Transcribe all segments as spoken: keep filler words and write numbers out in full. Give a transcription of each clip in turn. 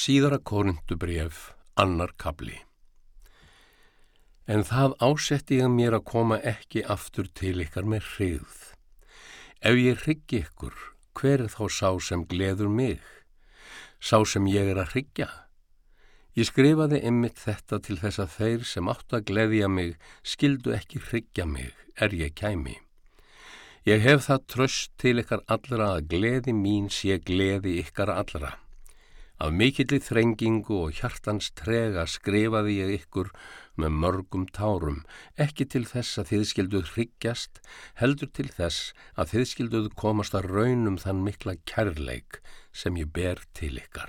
Síðara Korintubréf, annar kafli. En það ásetti ég mér að koma ekki aftur til ykkar með hryggð. Ef ég hryggi ykkur, hver er þá sá sem gleður mig? Sá sem ég er að hryggja? Ég skrifaði einmitt þetta til þess að þeir sem áttu að gleðja mig skildu ekki hryggja mig, er ég kæmi. Ég hef það traust til ykkar allra að gleði mín sé gleði ykkar allra. Af mikilli þrengingu og hjartans trega skrifaði ég ykkur með mörgum tárum, ekki til þess að þið skilduð hryggjast, heldur til þess að þið skilduð komast að raunum þann mikla kærleik sem ég ber til ykkar.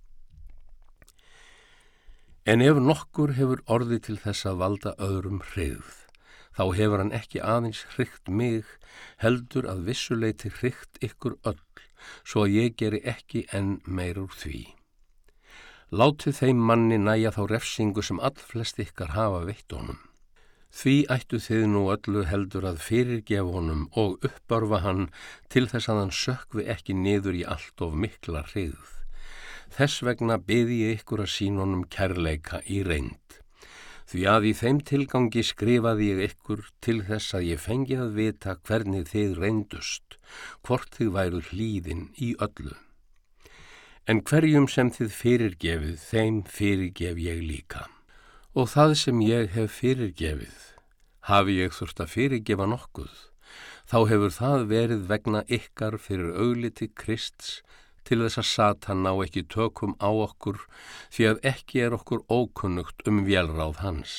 En ef nokkur hefur orðið til þess að valda öðrum hryggð, þá hefur hann ekki aðeins hryggt mig, heldur að vissuleyti hryggt ykkur öll, svo að ég geri ekki enn meir úr því. Látið þeim manni næja þá refsingu sem allflest ykkar hafa veitt honum. Því ættu þið nú öllu heldur að fyrirgefa honum og uppörfa hann til þess að hann sökkvi ekki niður í allt of mikla hryggð. Þess vegna biði ég ykkur að sýna honum kærleika í reynd. Því að í þeim tilgangi skrifaði ég ykkur til þess að ég fengi að vita hvernig þið reyndust, hvort þið væruð hlýðin í öllu. En hverjum sem þið fyrirgefið, þeim fyrirgef ég líka. Og það sem ég hef fyrirgefið, hafi ég þurft að fyrirgefa nokkuð, þá hefur það verið vegna ykkar fyrir augliti Krists, til þess að Satan ná ekki tökum á okkur, því að ekki er okkur ókunnugt um vélráð hans.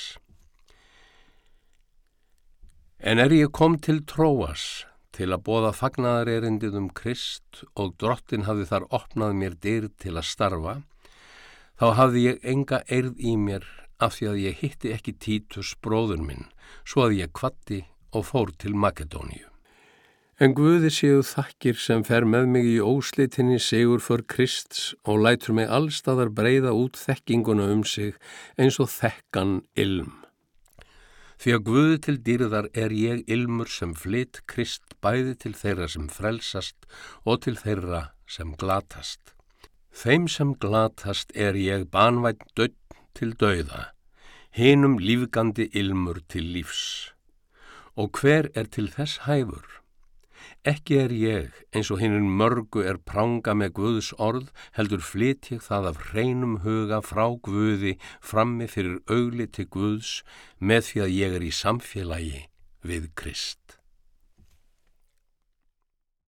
En er ég kom til Tróas, til að boða fagnaðarerindið um Krist og Drottinn hafði þar opnað mér dyr til að starfa, þá hafði ég enga eirð í mér af því að ég hitti ekki Títus bróður minn, svo að ég kvaddi og fór til Makedóníu. En Guði séu þakkir sem fer með mig í óslitinni sigurför Krists og lætur mig allstaðar breiða út þekkinguna um sig eins og þekkan ilm. Því að Guði til dýrðar er ég ilmur sem flyt Krist bæði til þeirra sem frelsast og til þeirra sem glatast. Þeim sem glatast er ég banvænn dauðn til dauða, hinum lífgandi ilmur til lífs. Og hver er til þess hæfur? Ekki er ég, eins og hinum mörgu er pranga með Guðs orð, heldur flyt ég það af hreinum huga frá Guði frammi fyrir augliti Guðs með því að ég er í samfélagi við Krist.